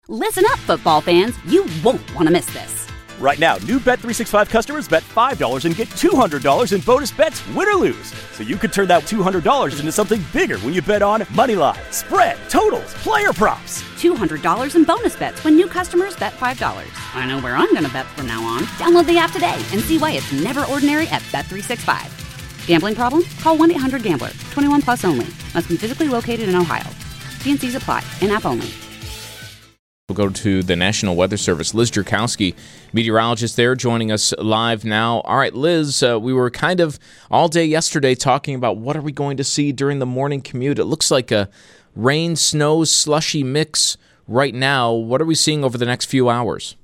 Listen up, football fans. You won't want to miss this. Right now, new Bet365 customers bet $5 and get $200 in bonus bets, win or lose. So you could turn that $200 into something bigger when you bet on moneyline, spread, totals, player props. $200 in bonus bets when new customers bet $5. I know where I'm going to bet from now on. Download the app today and see why it's never ordinary at Bet365. Gambling problem? Call 1-800-GAMBLER. 21 plus only. Must be physically located in Ohio. T&Cs apply. In-app only. We'll go to the National Weather Service. Liz Jerkowski, meteorologist there, joining us live now. All right, Liz, we were kind of all day yesterday talking about what are we going to see during the morning commute. It looks like a rain, snow, slushy mix right now. What are we seeing over the next few hours?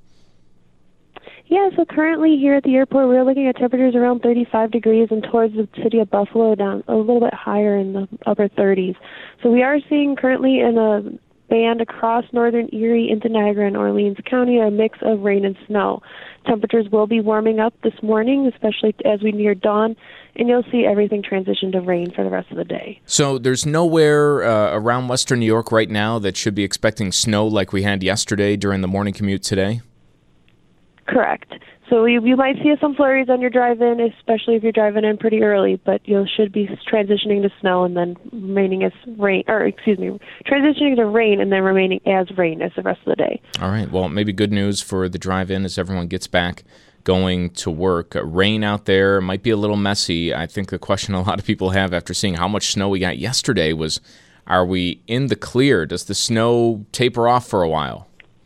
Yeah, so currently here at the airport, we're looking at temperatures around 35 degrees and towards the city of Buffalo down a little bit higher in the upper 30s. So we are seeing currently in a band across northern Erie into Niagara and Orleans County a mix of rain and snow. Temperatures will be warming up this morning, especially as we near dawn, and you'll see everything transition to rain for the rest of the day. So there's nowhere around western New York right now that should be expecting snow like we had yesterday during the morning commute today? Correct. So you might see some flurries on your drive-in, especially if you're driving in pretty early, but you should be transitioning to snow and then remaining as rain, transitioning to rain and then remaining as rain as the rest of the day. All right. Well, maybe good news for the drive-in as everyone gets back going to work. Rain out there might be a little messy. I think the question a lot of people have after seeing how much snow we got yesterday was, are we in the clear? Does the snow taper off for a while?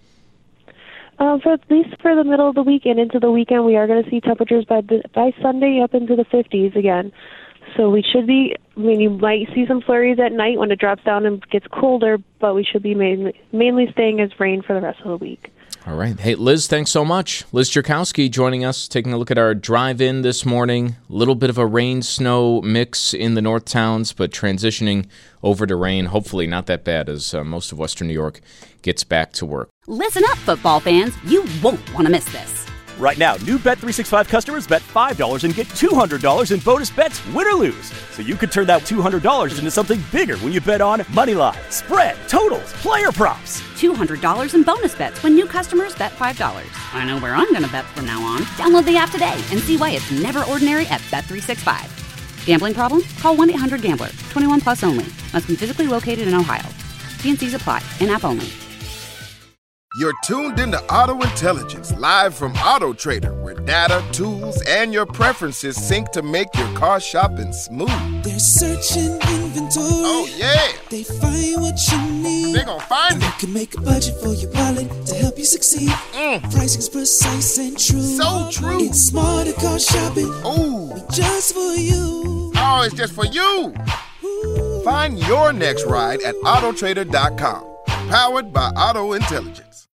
For at least for the middle of the week and into the weekend, we are going to see temperatures by Sunday up into the 50s again. So we should be, you might see some flurries at night when it drops down and gets colder, but we should be mainly staying as rain for the rest of the week. All right. Hey, Liz, thanks so much. Liz Jerkowski joining us, taking a look at our drive-in this morning. A little bit of a rain-snow mix in the north towns, but transitioning over to rain. Hopefully not that bad as most of western New York gets back to work. Listen up, football fans. You won't want to miss this. Right now, new Bet365 customers bet $5 and get $200 in bonus bets, win or lose. So you could turn that $200 into something bigger when you bet on moneyline, spread, totals, player props. $200 in bonus bets when new customers bet $5. I know where I'm going to bet from now on. Download the app today and see why it's never ordinary at Bet365. Gambling problem? Call 1-800-GAMBLER. 21 plus only. Must be physically located in Ohio. T&Cs apply. In-app only. You're tuned into Auto Intelligence, live from Auto Trader, where data, tools, and your preferences sync to make your car shopping smooth. They're searching inventory. Oh, yeah. They find what you need. They're gonna find it. They can make a budget for your wallet to help you succeed. Pricing's precise and true. So true. It's smarter car shopping. Ooh. Just for you. Oh, it's just for you. Ooh. Find your next ride at autotrader.com. Powered by Auto Intelligence.